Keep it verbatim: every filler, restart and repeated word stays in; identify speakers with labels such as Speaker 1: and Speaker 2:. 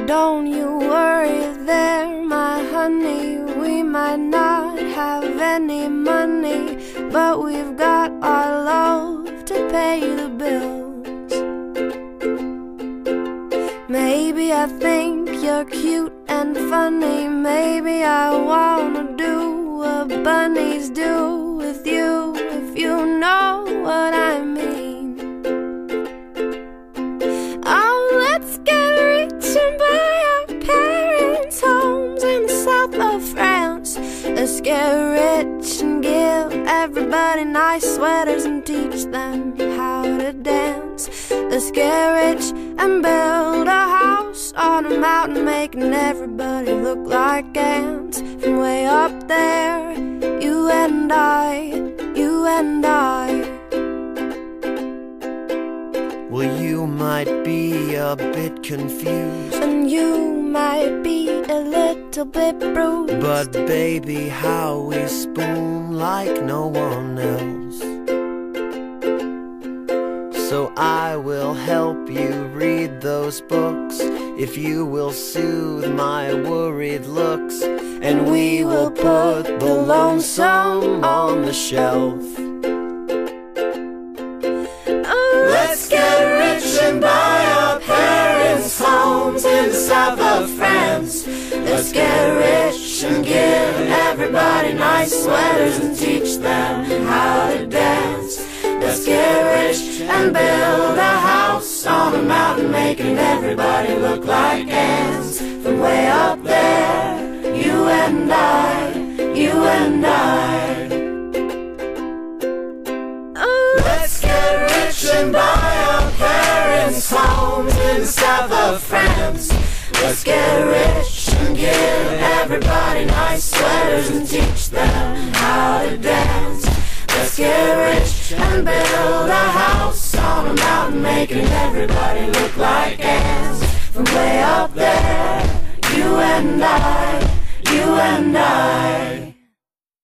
Speaker 1: don't you worry there, my honey. We might not have any money, but we've got our love to pay the bills. Maybe I think you're cute and funny. Maybe I wanna do what bunnies do with you, if you know what I mean. Oh, let's get rich and buy our parents' homes in the south of France. Let's get rich and give everybody nice sweaters and teach them how to dance. Let's get rich and build a house on a mountain, making everybody look like ants. From way up there, you and I, you and I.
Speaker 2: Well, you might be a bit confused,
Speaker 1: and you might be a little bit bruised,
Speaker 2: but baby, how we spoon like no one else. So I will help you read those books, if you will soothe my worried looks, and we will put the lonesome on the shelf.
Speaker 1: Let's get rich and buy our parents' homes in the south of France. Let's get rich and give everybody nice sweaters and teach them how to dance. Let's get rich and build a house on a mountain, making everybody look like ants. From way up there, you and I, you and I. Let's get rich and buy our parents' homes in the south of France. Let's get rich and give everybody nice sweaters and teach them how to dance. Let's get rich and build a house on a mountain, making everybody look like ants.